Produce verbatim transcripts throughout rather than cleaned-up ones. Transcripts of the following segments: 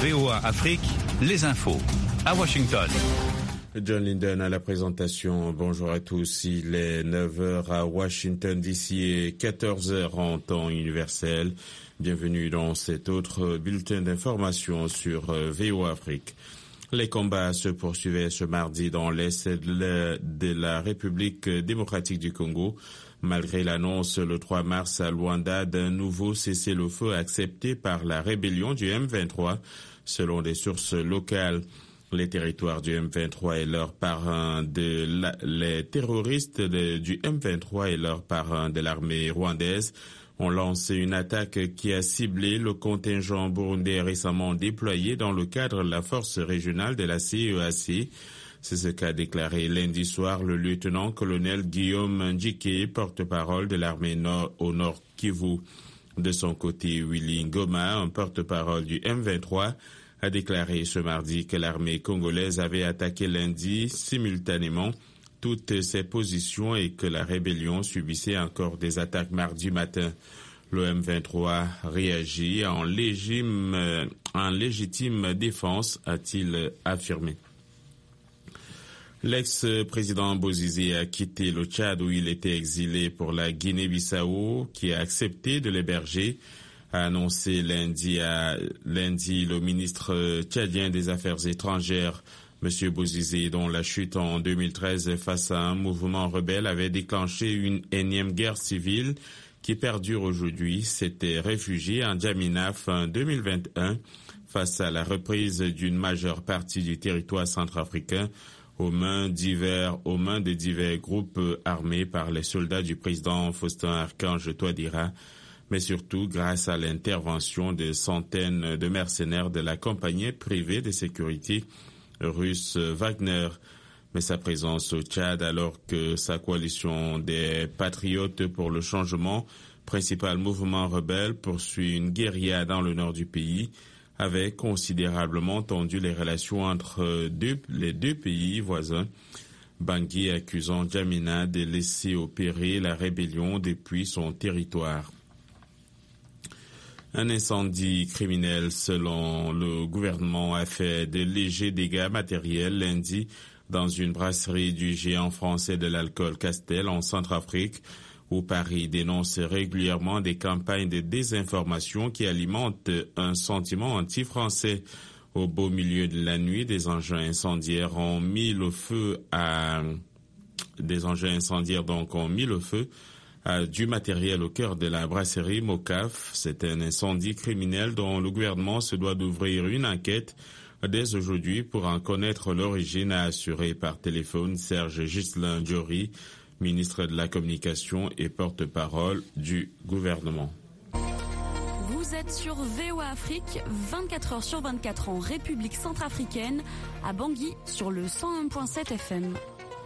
V O A Afrique, les infos à Washington. John Linden à la présentation. Bonjour à tous. Il est neuf heures à Washington D C et quatorze heures en temps universel. Bienvenue dans cet autre bulletin d'information sur V O A Afrique. Les combats se poursuivaient ce mardi dans l'est de la République démocratique du Congo, malgré l'annonce le trois mars à Luanda d'un nouveau cessez-le-feu accepté par la rébellion du M vingt-trois, selon des sources locales. Les territoires du M vingt-trois et leurs parrains de la, les terroristes de, du M vingt-trois et leurs parrains de l'armée rwandaise ont lancé une attaque qui a ciblé le contingent burundais récemment déployé dans le cadre de la force régionale de la C E A C. C'est ce qu'a déclaré lundi soir le lieutenant-colonel Guillaume Ndjike, porte-parole de l'armée nord au Nord Kivu. De son côté, Willy Ngoma, un porte-parole du M vingt-trois, a déclaré ce mardi que l'armée congolaise avait attaqué lundi simultanément toutes ses positions et que la rébellion subissait encore des attaques mardi matin. Le M vingt-trois réagit en légitime, en légitime défense, a-t-il affirmé. L'ex-président Bozizé a quitté le Tchad où il était exilé pour la Guinée-Bissau, qui a accepté de l'héberger, a annoncé lundi, à, lundi le ministre tchadien des Affaires étrangères, M. Bozizé, dont la chute en deux mille treize face à un mouvement rebelle avait déclenché une énième guerre civile qui perdure aujourd'hui, s'était réfugié en Djamena fin deux mille vingt et un face à la reprise d'une majeure partie du territoire centrafricain aux mains divers, aux mains de divers groupes armés par les soldats du président Faustin Archange Touadéra, mais surtout grâce à l'intervention de centaines de mercenaires de la compagnie privée de sécurité russe Wagner. Mais sa présence au Tchad, alors que sa coalition des Patriotes pour le changement, principal mouvement rebelle, poursuit une guérilla dans le nord du pays, avait considérablement tendu les relations entre deux, les deux pays voisins. Bangui accusant Djamena de laisser opérer la rébellion depuis son territoire. Un incendie criminel, selon le gouvernement, a fait de légers dégâts matériels lundi dans une brasserie du géant français de l'alcool Castel en Centrafrique, où Paris dénonce régulièrement des campagnes de désinformation qui alimentent un sentiment anti-français. Au beau milieu de la nuit, des engins incendiaires ont mis le feu à des engins incendiaires donc ont mis le feu à du matériel au cœur de la brasserie Mocaf. C'est un incendie criminel dont le gouvernement se doit d'ouvrir une enquête dès aujourd'hui pour en connaître l'origine, a assuré par téléphone Serge Ghislain Diori, ministre de la Communication et porte-parole du gouvernement. Vous êtes sur V O A Afrique, vingt-quatre heures sur vingt-quatre en République centrafricaine, à Bangui sur le cent un virgule sept F M.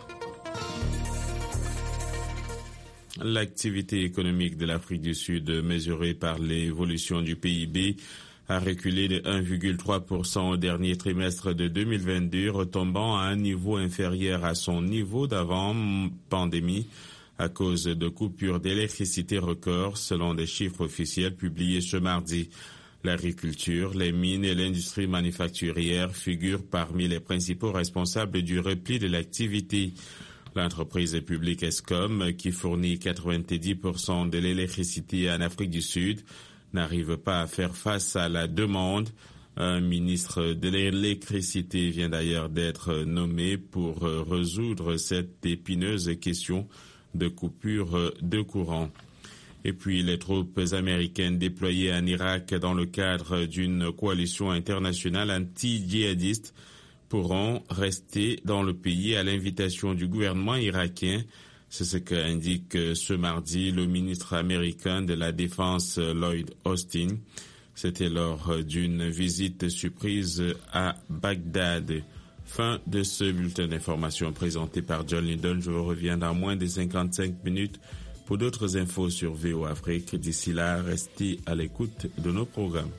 L'activité économique de l'Afrique du Sud, mesurée par l'évolution du P I B, a reculé de un virgule trois pour cent au dernier trimestre de deux mille vingt-deux, retombant à un niveau inférieur à son niveau d'avant pandémie à cause de coupures d'électricité records, selon des chiffres officiels publiés ce mardi. L'agriculture, les mines et l'industrie manufacturière figurent parmi les principaux responsables du repli de l'activité. L'entreprise publique Eskom, qui fournit quatre-vingt-dix pour cent de l'électricité en Afrique du Sud, n'arrive pas à faire face à la demande. Un ministre de l'électricité vient d'ailleurs d'être nommé pour résoudre cette épineuse question de coupure de courant. Et puis les troupes américaines déployées en Irak dans le cadre d'une coalition internationale anti-djihadiste pourront rester dans le pays à l'invitation du gouvernement irakien. C'est ce qu'indique ce mardi le ministre américain de la Défense Lloyd Austin. C'était lors d'une visite surprise à Bagdad. Fin de ce bulletin d'information présenté par John Linden. Je vous reviens dans moins de cinquante-cinq minutes pour d'autres infos sur V O A Afrique. D'ici là, restez à l'écoute de nos programmes.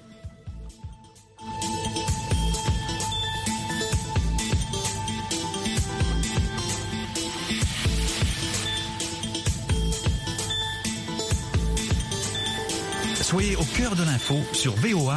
Soyez au cœur de l'info sur V O A